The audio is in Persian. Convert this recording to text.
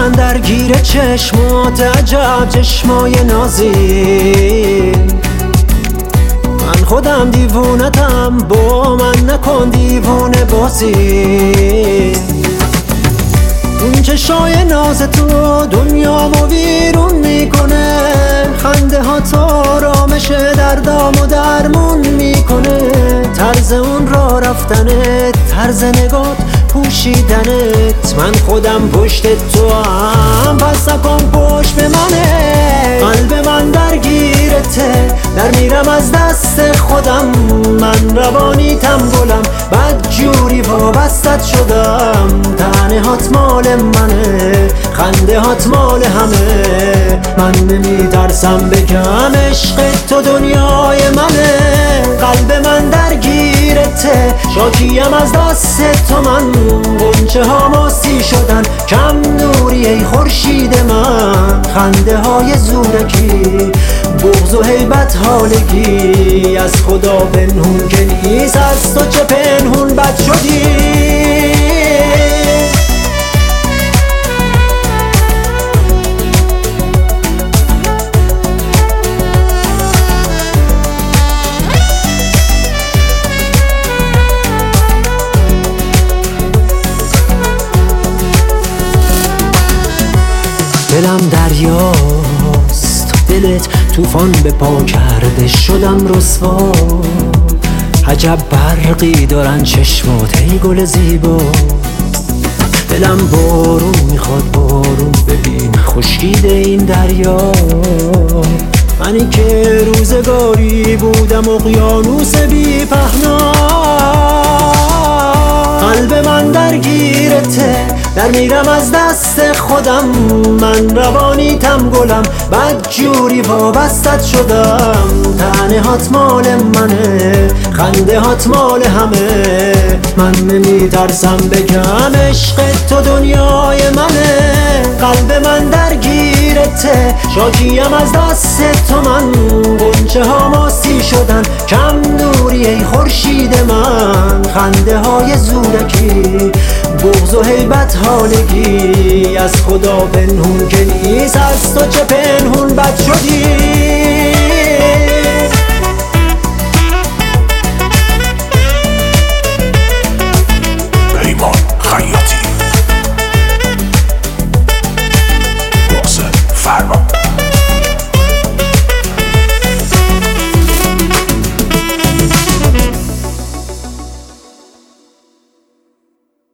من درگیر چشمات عجب چشمای نازین. من خودم دیوونتم، با من نکن دیوونه بازی. اون چشای ناز تو دنیامو ویرون میکنه، خنده ها تو آرامش دردامو درمون میکنه. طرز اون راه رفتنت، طرز نگات پوشیدنت، من خودم پشت تو هم پس نکن پشت به منه. قلب من درگیرته، در میرم از دست خودم. من روانیتم گلم، بد جوری وابستت شدم. تنه هات مال منه، خنده هات مال همه. من نمیترسم بگم عشق تو دنیای منه. قلب من درگیرته، شاکیم از دست تو من. غنچه ها ماسی شدن، کم نوری ای خورشید من. خنده های زورکی، بغض و هیبت حالگی، از خدا پنهون که نیست، از تو چه پنهون بد شدی. دلم دریاست، دلت طوفان به پا کرده، شدم رسوا. عجب برقی دارن چشمات ای گل زیبا. دلم بارون میخواد، بارون ببین خشکیده این دریا. منی که روزگاری بودم اقیانوس بی پهنا. قلب من درگیرته، در میرم از دست خودم. من روانیتم گلم، بد جوری وابستت شدم. تنه هات مال منه، خنده هات مال همه. من نمیترسم بگم عشق تو دنیای منه. قلب من درگیرته، شاکیم از دست تو من. غنچه ها ماسی شدن، کم نوری ای خورشید من. خنده های زورکی، بغض و هیبت حالگی، از خدا پنهون که نیست، از تو چه پنهون بد شدی.